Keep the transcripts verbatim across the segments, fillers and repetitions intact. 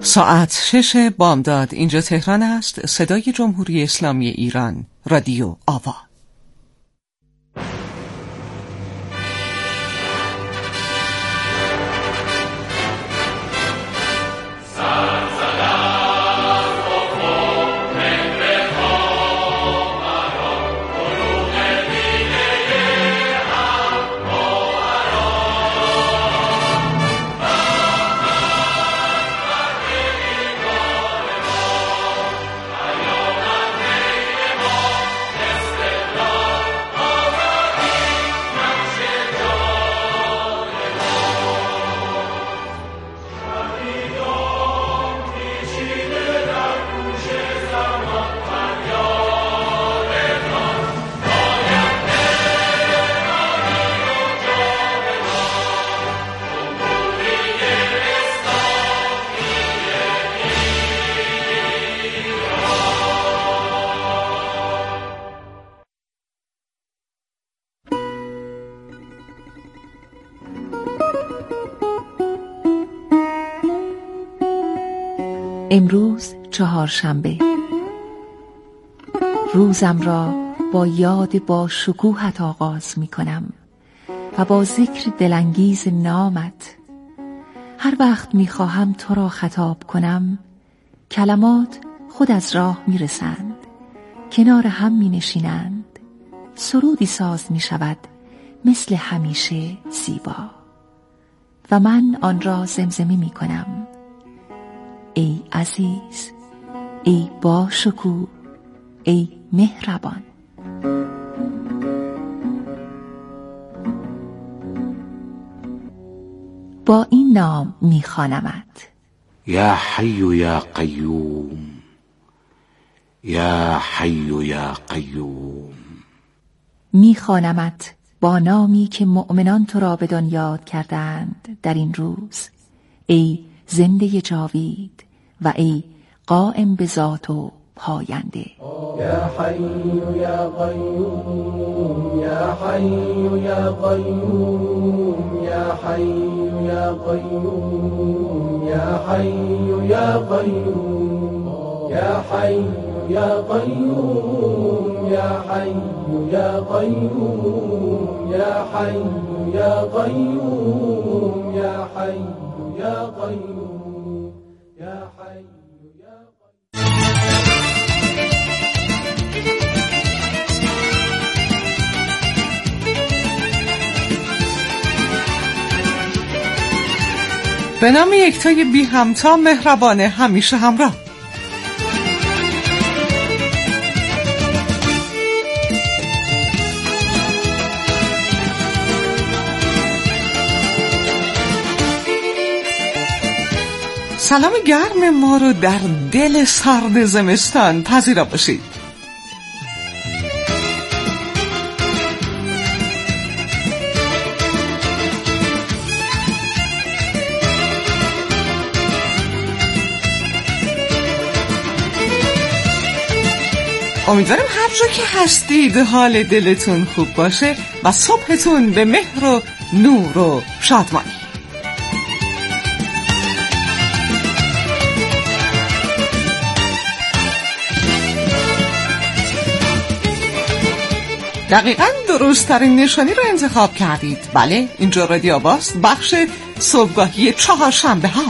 ساعت شش بامداد. اینجا تهران است. صدای جمهوری اسلامی ایران، رادیو آوا. امروز چهارشنبه. روزم را با یاد با شکوهت آغاز می کنم و با ذکر دلانگیز نامت. هر وقت می خواهم تو را خطاب کنم، کلمات خود از راه می رسند، کنار هم می نشینند، سرودی ساز می شود مثل همیشه زیبا و من آن را زمزمه می کنم. ای عزیز، ای با شکوه، ای مهربان. با این نام می‌خوانمت: یا حی یا قیوم، یا حی یا قیوم. می‌خوانمت با نامی که مؤمنان تو را بدان یاد کردند در این روز: ای زنده جاوید و ای قائم به ذات و پاینده. یا حی یا قیوم، یا حی یا قیوم، یا حی یا قیوم، یا حی یا قیوم، یا حی یا قیوم، یا حی یا قیوم، یا حی یا قیوم، یا حی یا قیوم، یا حی. به نام یکتای بی همتا، مهربان، همیشه همراه. سلام گرم ما رو در دل سرد زمستان پذیرا باشید. امیدوارم هر جا که هستید حال دلتون خوب باشه و صبحتون به مهر و نور و شادمانی. دقیقاً درست‌ترین نشانی رو انتخاب کردید. بله، اینجا رادیو آواست، بخش صبحگاهی چهارشنبه ها.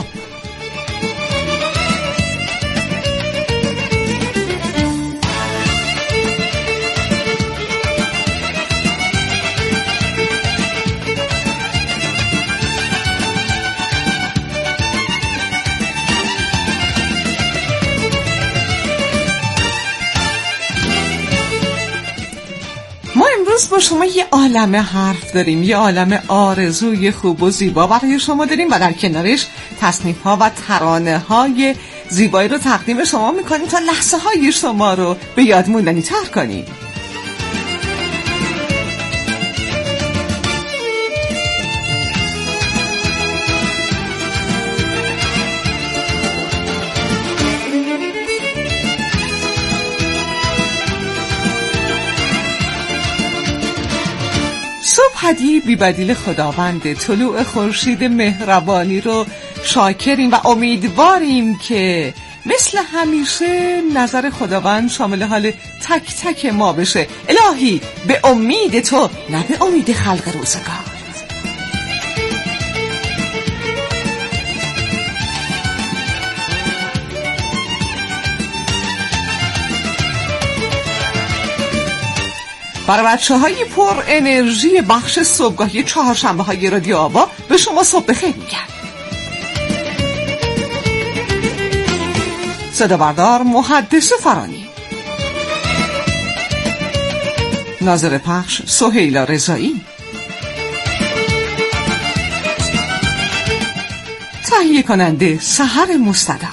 با شما یه عالمه حرف داریم، یه عالمه آرزوی خوب و زیبا برای شما داریم و در کنارش تصنیف ها و ترانه های زیبایی رو تقدیم شما میکنیم تا لحظه های شما رو به یاد موندنی تر کنیم. صبح هدیه بی بدیل خداوند، طلوع خورشید مهربانی رو شاکریم و امیدواریم که مثل همیشه نظر خداوند شامل حال تک تک ما بشه. الهی به امید تو، نه به امید خلق روزگار. برای بچه های پر انرژی بخش صبحگاهی چهارشنبه های رادیو آوا به شما صبح بخیر میگم. صدا بردار محدث فرانی، ناظر پخش سهیلا رضایی، تهیه کننده سحر مستدام.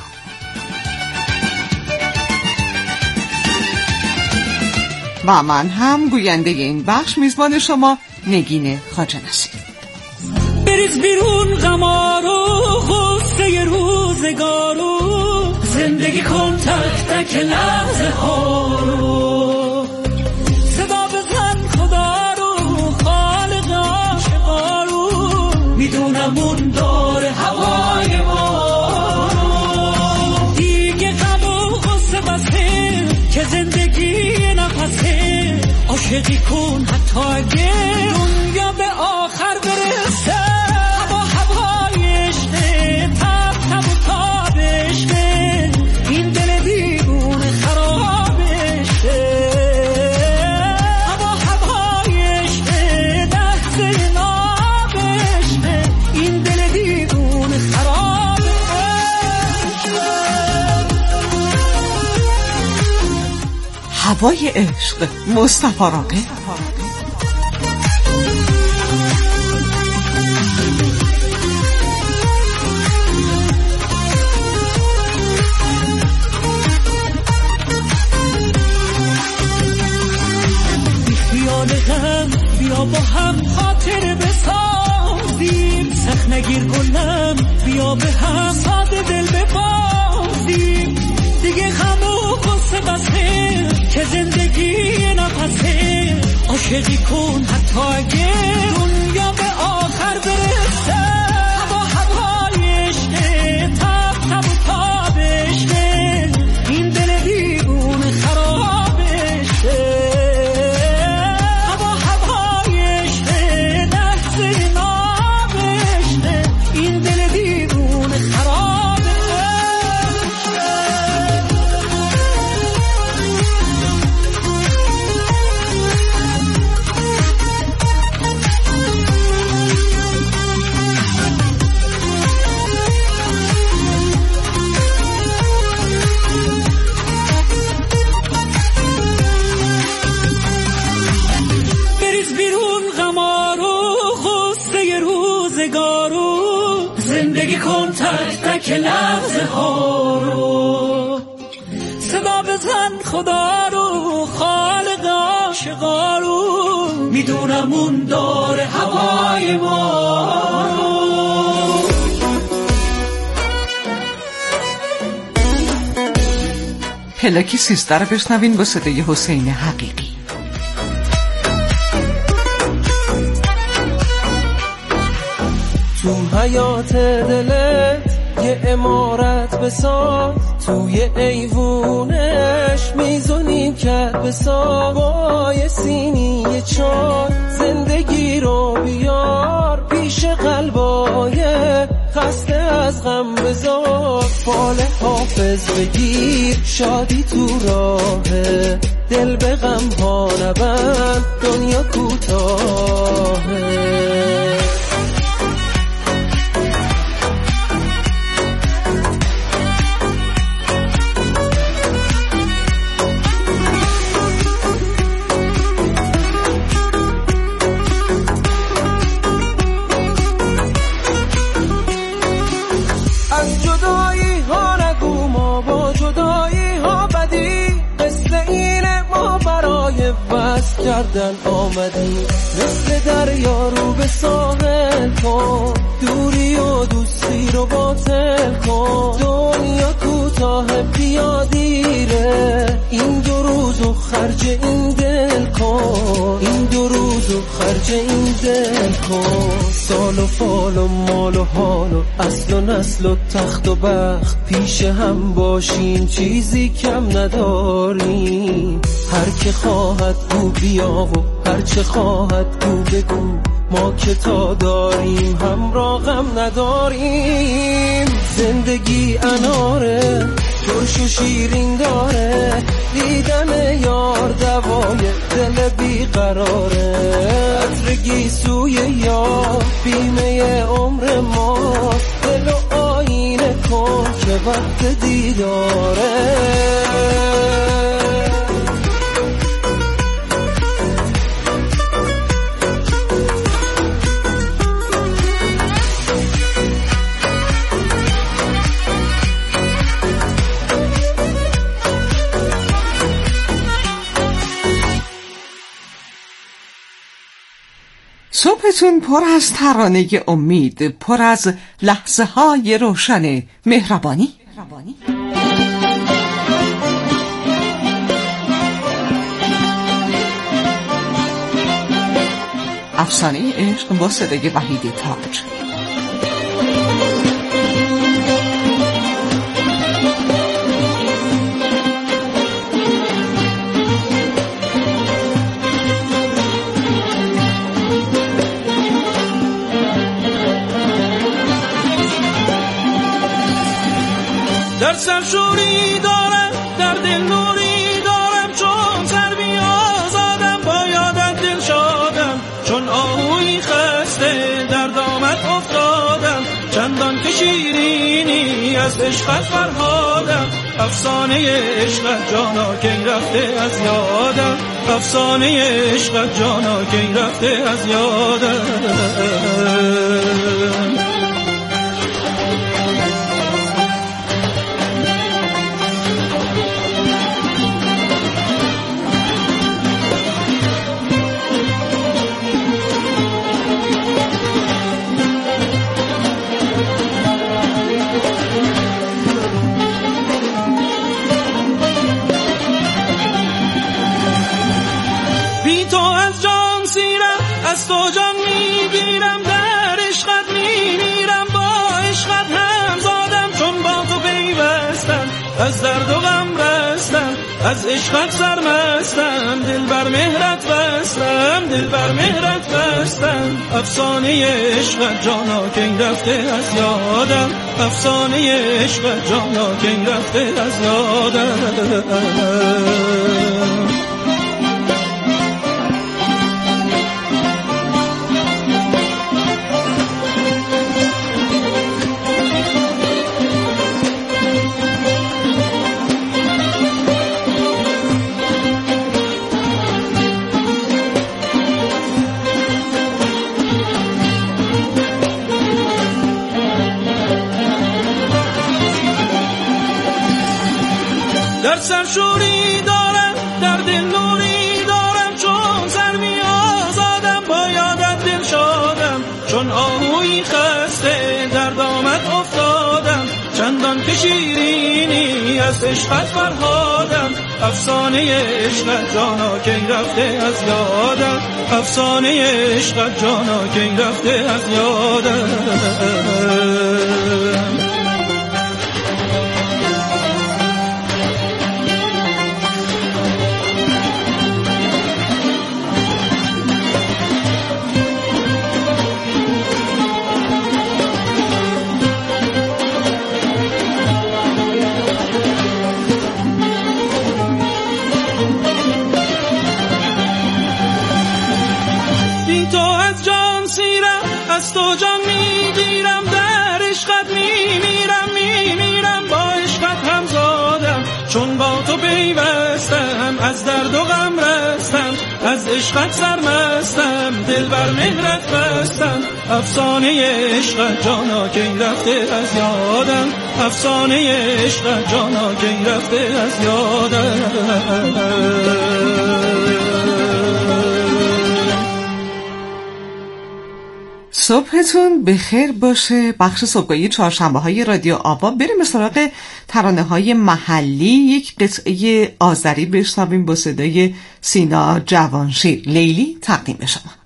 و من هم گوینده این بخش میزبان شما نگین خواجه نصیر. بریز بیرون غمارو غصه روزگارو، زندگی کن تک تک لحظه ها رو، صدا بزن خدا رو خالق عاشقا رو، میدونم اون داره هوای ما رو. دیگه غم و غصه بسه که زندگی نفسه، عاشقی کن حتی اگه دنیا به آخر برسه. هوا هوای عشقه، تب تب و تاب عشقه، این دل دیوونه خرابشه. هوا هوای عشقه، لحظه ناب عشقه، این دل دیوونه خرابشه. هوای عشق، مصطفی راقی. بیا با هم خاطر بسازیم، سخت نگیر گلم، بیا به هم ساده دل ببازیم. دیگه غم و غصه بسه که زندگی نفسه، عاشقی کن حتی اگه دنیا به آخر برسه. هوا هوای عشقه، تب تب و تاب عشقه، این دل دیوونه خرابشه. زندگی کن تک تک لحظه ها رو، صدا بزن خدا رو خالق عاشقا رو، میدونم اون داره هوای ما رو. پلاکی سیزده رو بشنوین با صدای حسین حقیقی. تو حیات دلت یه عمارت بساز، توی ایوونش میزونیم کرد بساز، با یه سینی یه چای زندگی رو بیار پیش قلبای خسته از غم بذار. فال حافظ بگیر شادی تو راهه، دل به غم ها نبند دنیا کوتاهه. کردن آمدی مثل دریا رو به ساحل کن، دوری و دوستی رو باطل کن. دنیا کوتاه بیا دیره، این دو روز و خرج این دل کن، این دو روز و خرج این دل کن. سال و فال و مال و حال و اصل و نسل و تخت و بخت پیش هم باشیم چیزی کم نداریم. هر که خواهد گو بیا و هر چه خواهد گو بگو، ما که تا داریم همراه غم نداریم. زندگی اناره ترش و شیرین داره، دیدن یار دوای دل بیقراره. عطر گیسوی یار بیمه عمر ما، دل و آینه کن که وقت دیداره. صبحتون پر از ترانه امید، پر از لحظه های روشن مهربانی. افسانه عشق با صدای وحید تاج. در سر شوری دارم، در دل نوری دارم، چون سر بی آزادم با یادت دل شادم. چون آهوی خسته در دامت افتادم، چندان که شیرینی از عشقت فرهادم. افسانه عشقت جانا کی رفته از یادم، افسانه عشقت جانا کی رفته از یادم. از تو جان میگیرم، در عشقت میمیرم، با عشقت هم زادم. چون با تو پیوستم از درد و غم رستم، از عشقت سرمستم، دل بر مهرت بستم، دل بر مهرت بستم. افسانه عشقت جانا کی رفته از یادم، افسانه عشقت جانا کی رفته از یادم. در سر شوری دارم، در دل نوری دارم، چون سر می آزادم با یادت دل شادم. چون آهوی خسته در دامت افتادم، چندان که شیرینی از عشقت فرهادم. افسانه عشقت جانا کی رفته از یادم، افسانه عشقت جانا کی رفته از یادم. از تو جان میگیرم، در عشقت میمیرم، میمیرم، با عشقت هم زادم. چون با تو پیوستم از درد و غم رستم، از عشقت سرمستم، دل بر مهرت بستم. افسانه عشقت جانا کی رفته از یادم، افسانه عشقت جانا کی رفته از یادم. صبحتون بخیر باشه. بخش صبحگاهی چهارشنبه های رادیو آوا. بریم به سراغ ترانه های محلی. یک قطعه آذری بشنویم با صدای سینا جوانشیر. لیلی تقدیم به شما.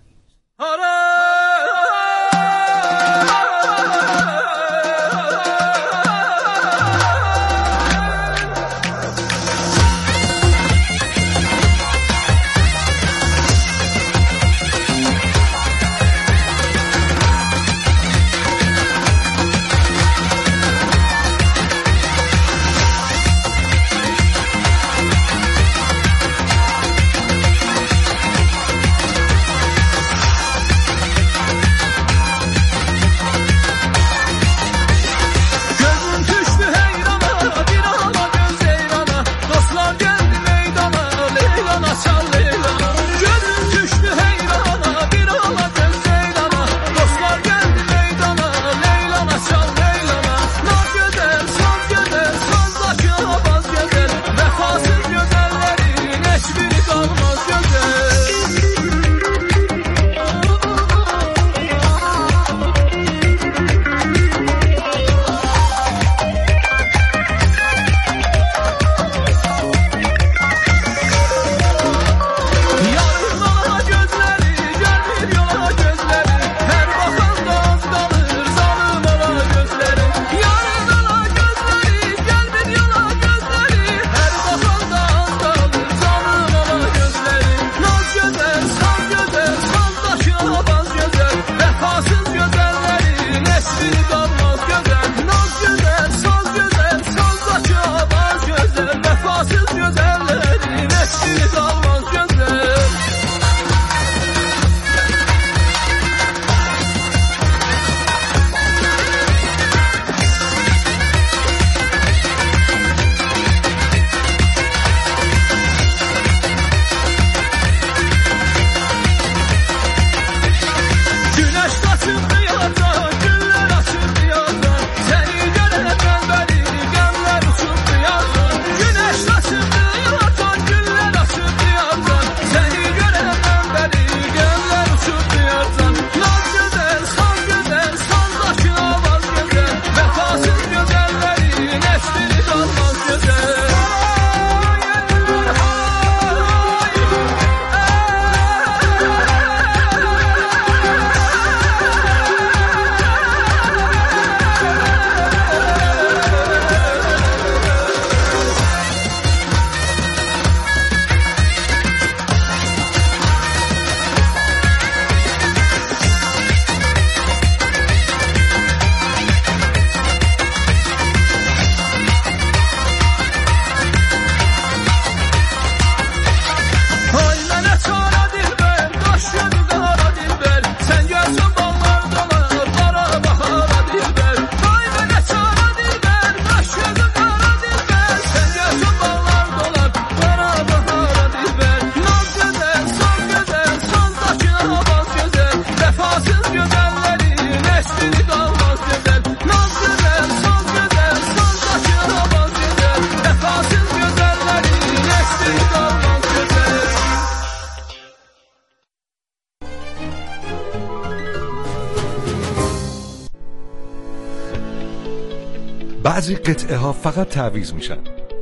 بعضی قطعه ها فقط تعویض میشن،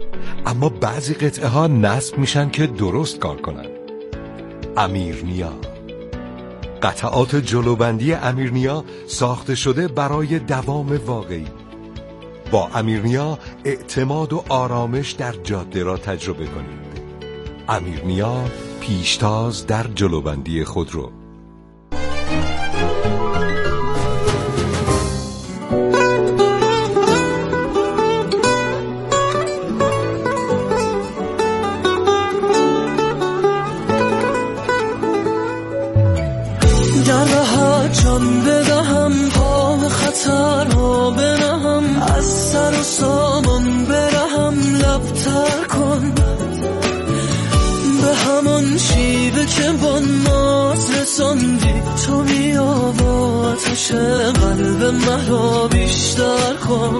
اما بعضی قطعه ها نصب میشن که درست کار کنن. امیرنیا، قطعات جلوبندی امیرنیا ساخته شده برای دوام واقعی. با امیرنیا اعتماد و آرامش در جاده را تجربه کنید. امیرنیا، پیشتاز در جلوبندی خودرو. جان بدهم پا خطرها بنهم، از سر و سامان برهم، لبتر کن به همان شیوه که با ناز رساندی. تو بیا با آتش قلب من را بیشتر کن.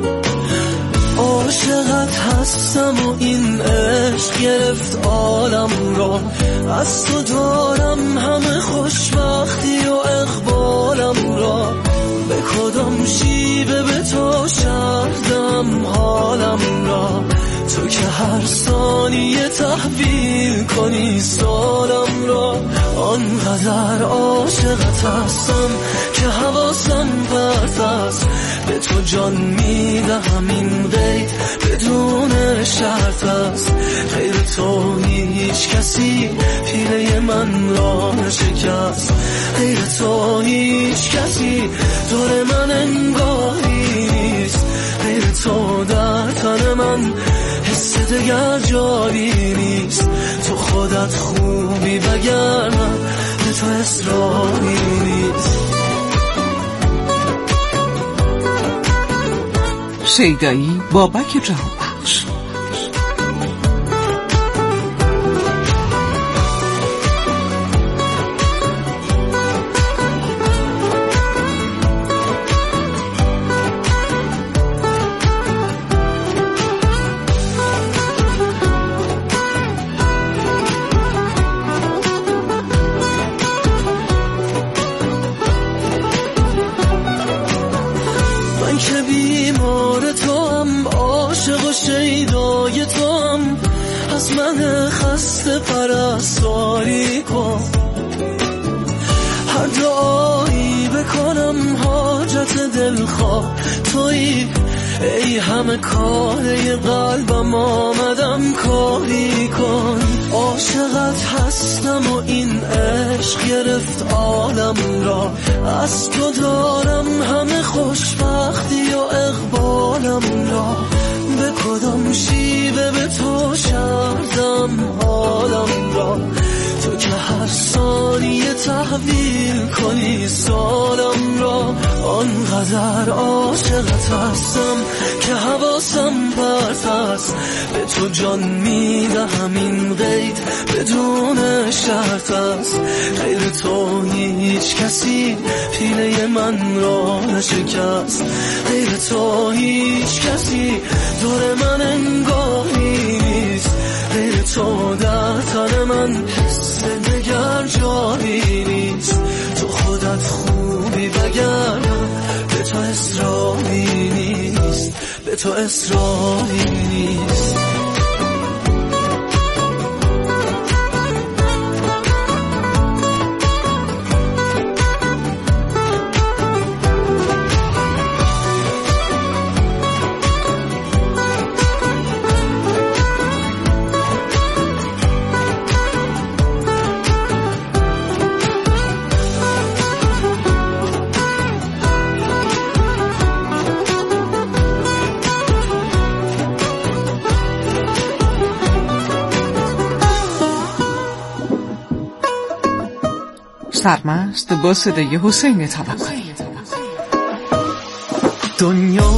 عاشقت هستم و این عشق گرفت عالم را، از تو دارم همه خوشبختی و اقبالم هر ثانیه تحویل کنی سالم را. آنقدر عاشقت هستم که حواسم پرت است، به تو جان میدهم این قید بدون شرط است. غیر تو هیچ کسی پیله من را نشکست، غیر تو هیچ کسی دور من انگاری نیست. غیر تو در تن من حس دگر جاری نیست. تو خودت خوبی وگرنه به تو اصراری نیست. شیدایی بابک جهانبخش. که بیمار تو هم، عاشق و شیدای تو هم، از من خسته پرستاری کن. هر دعایی بکنم حاجت دلخواه تویی، ای همه کاره قلبم آمدم کاری کن. عاشقت هستم و این عشق گرفت عالم را، از تو دارم همه خوشبختی و اقبالم را. به کدام شیوه به تو شردم حالم را، تو که هر ثانیه تحویل کنی سالم را. آنقدر عاشقت هستم که حواسم پرت است، به تو جان میدهم این قید بدون شرط است. غیر تو هیچ کسی پیله من را نشکست، غیر تو هیچ کسی دور من انگاری نیست. غیر تو در تن من حس دگر جاری نیست. تو خودت خوبی وگرنه به تو اصراری نیست، به تو اصراری نیست. سرمست با صدای حسین توکلی. دنیا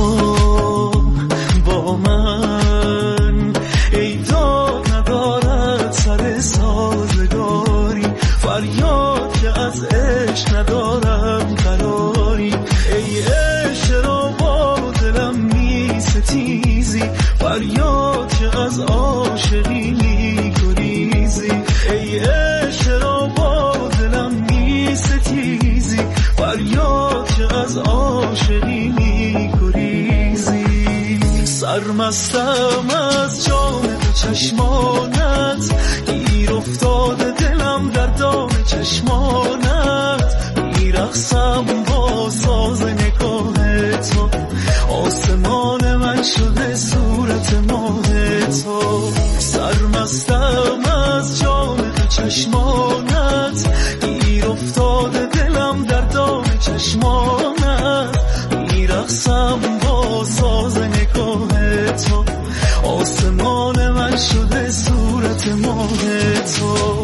با من ایدا ندارد سر سازگاری، فریاد که از عشق ندارم قراری. ای عشق را با دلم می ستیزی، فریاد که از عاشقی می گریزی. ای عشق را با دلم می ستیزی، فریاد که از عاشقی می گریزی. سرمستم از جام تو چشمانت، گیر افتاده دلم در دام چشمانت. میرقصم با ساز نگاه تو، آسمان من شده صورت ماه تو. سرمستم از جام تو چشمانت، گیر افتاده دلم در دام چشمانت. میرقصم با ساز نگاه تو، آسمان من شده صورت ماه تو.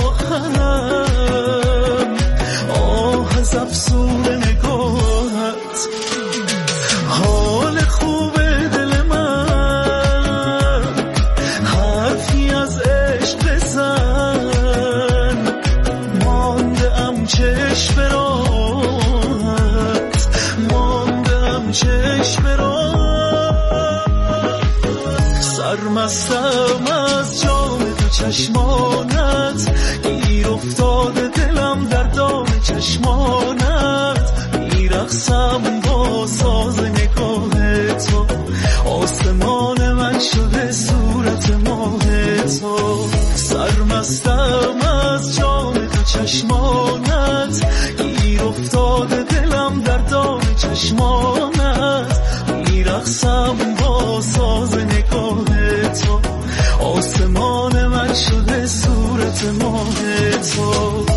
افسون نگاهت سرمستم از جام تو چشمانت، گیر افتاده دلم در دام چشمانت، میرقصم با ساز نگاه تو، آسمان من شده صورت ماه تو. سرمستم از جام تو چشمانت، گیر افتاده دلم در دام چشمانت، میرقصم با ساز نگاه تو، آسمان من شده صورت ماه تو.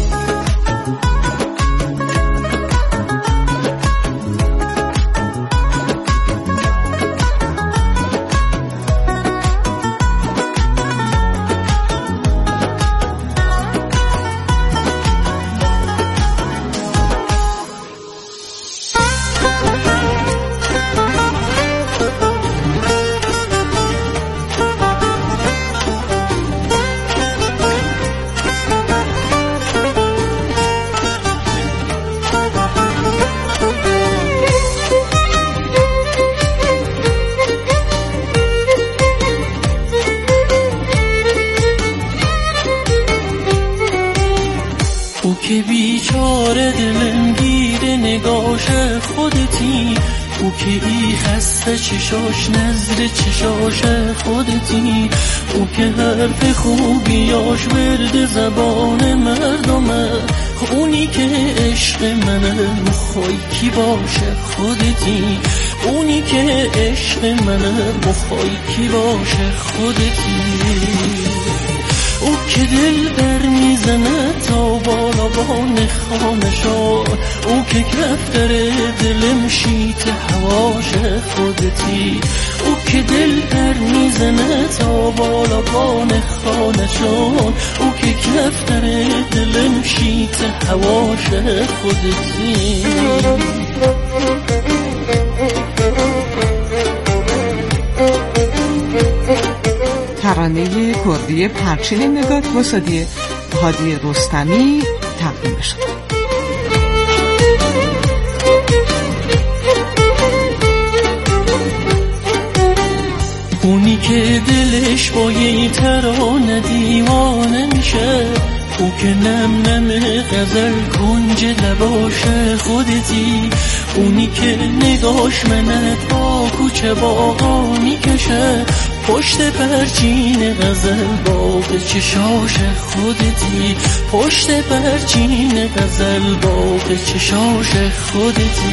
او که بیچاره دلم گیره نگاش خودتی، او که ای خسته چشاش نظر چشاش خودتی، او که حرف خوبیاش ورد زبان مردمه، اونی که عشق منه مخوای کی باشه خودتی، اونی که عشق منه مخوای کی باشه خودتی. او که دل بر میزنه تا بالا بان خانشا، او که کفتر دلم شیت هواش خودتی، او که دل بر میزنه تا بالا بان خانشا، او که کفتر دلم شیت هواش خودتی. ترانه کردی پرچین نگات وسادی هادی رستمی تقدیم شد. اونی که دلش با یه ترانه دیوانه میشه، او که نم نم غزل کنج لباش خودتی، اونی که نگاش منت با کوچه باقا میکشه، پشت پرچین غزل باغ چشاش خودتی، پشت پرچین غزل باغ چشاش خودتی.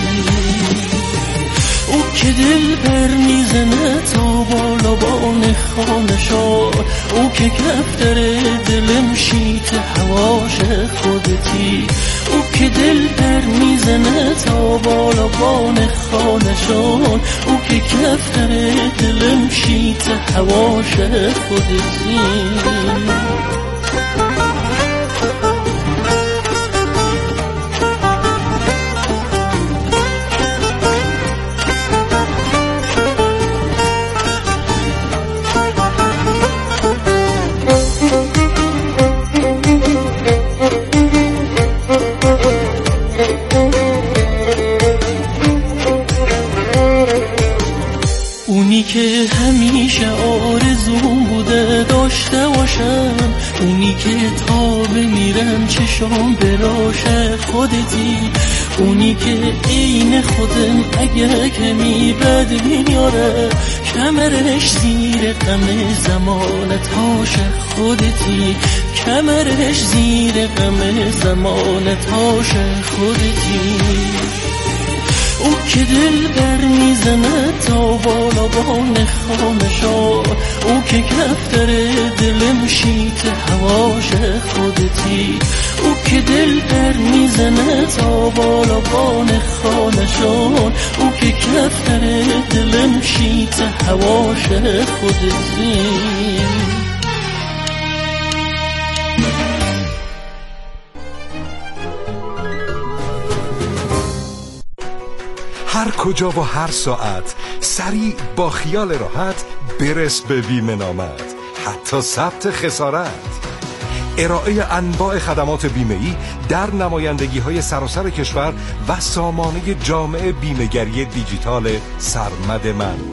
او که دل پر میزنه تا بالا بان خانشا، او که کفتر دلم شیت هواش خودتی، او که دل پر میزنه تا بالا بان خانشان، او که کفتر دلم شیت هواش خودتی. اونی که همیشه آرزوم بوده داشته باشم، اونی که تا بمیرم چشام براش خودتی، اونی که عین خودم اگه کمی بد بیاره، کمرش زیر غم زمانتاش خودتی، کمرش زیر غم زمانتاش خودتی. او که دل بر میزنه تا بالا بان خانشا، او که کفتر دلم شیت هواش خودتی، او که دل بر میزنه تا بالا بان خانشان، او که کفتر دلم شیت هواش خودتی. هر کجا و هر ساعت سریع با خیال راحت برس به بیمه نامت، حتی ثبت خسارت. ارائه انواع خدمات بیمه‌ای در نمایندگی‌های سراسر کشور و سامانه جامع بیمه‌گری دیجیتال سرمد من.